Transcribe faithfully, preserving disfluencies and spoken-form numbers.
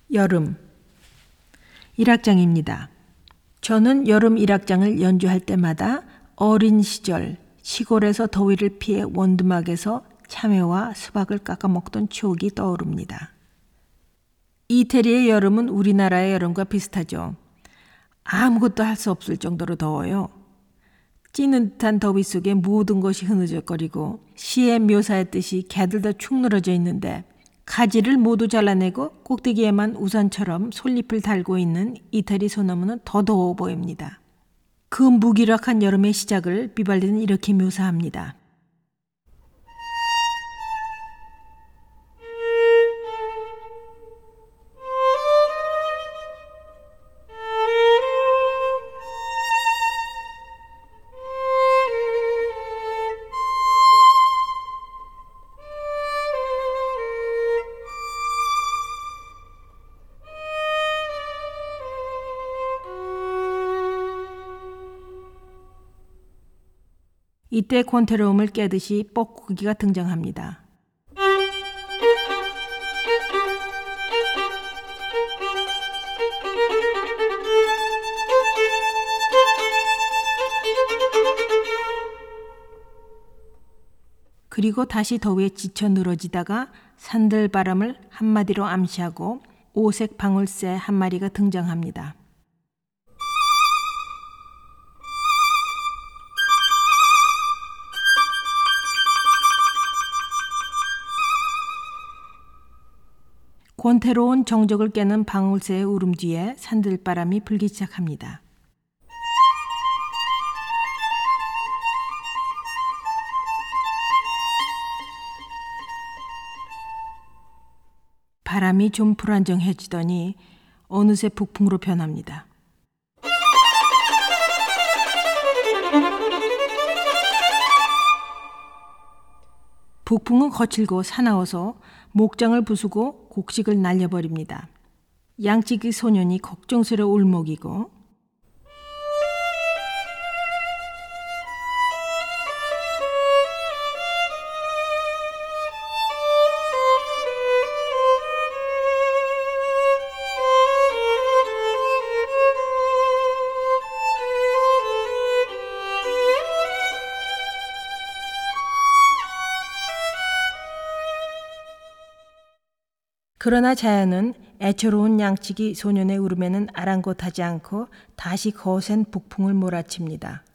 여름 일 학장입니다. 저는 여름 일 학장을 연주할 때마다 어린 시절 시골에서 더위를 피해 원두막에서 참외와 수박을 깎아 먹던 추억이 떠오릅니다. 이태리의 여름은 우리나라의 여름과 비슷하죠. 아무것도 할 수 없을 정도로 더워요. 찌는 듯한 더위 속에 모든 것이 흐느적거리고 시에 묘사했듯이 개들 다 축 늘어져 있는데 가지를 모두 잘라내고 꼭대기에만 우산처럼 솔잎을 달고 있는 이태리 소나무는 더 더워 보입니다. 그 무기력한 여름의 시작을 비발디는 이렇게 묘사합니다. 이때 곤테로움을 깨듯이 뻐꾸기가 등장합니다. 그리고 다시 더위에 지쳐 늘어지다가 산들바람을 한마디로 암시하고 오색 방울새 한 마리가 등장합니다. 권태로운 정적을 깨는 방울새의 울음 뒤에 산들바람이 불기 시작합니다. 바람이 좀 불안정해지더니 어느새 북풍으로 변합니다. 북풍은 거칠고 사나워서 목장을 부수고 곡식을 날려버립니다. 양치기 소년이 걱정스러워 울먹이고 그러나 자연은 애처로운 양치기 소년의 울음에는 아랑곳하지 않고 다시 거센 북풍을 몰아칩니다.